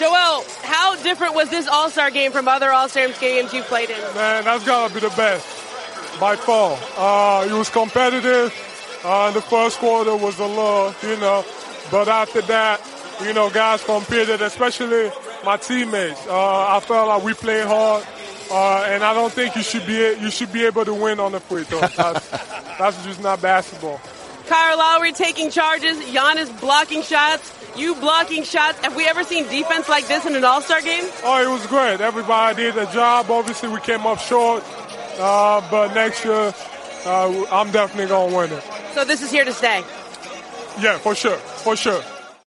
Joel, how different was this All-Star game from other All-Star games you've played in? Man, that's got to be the best, by far. It was competitive. The first quarter was a little, but after that, guys competed, especially my teammates. I felt like we played hard, and I don't think you should be able to win on the free throw. That's just not basketball. Kyle Lowry taking charges, Giannis blocking shots, you blocking shots. Have we ever seen defense like this in an All-Star game? Oh, it was great. Everybody did their job. Obviously, we came up short, but next year, I'm definitely going to win it. So this is here to stay? Yeah, for sure.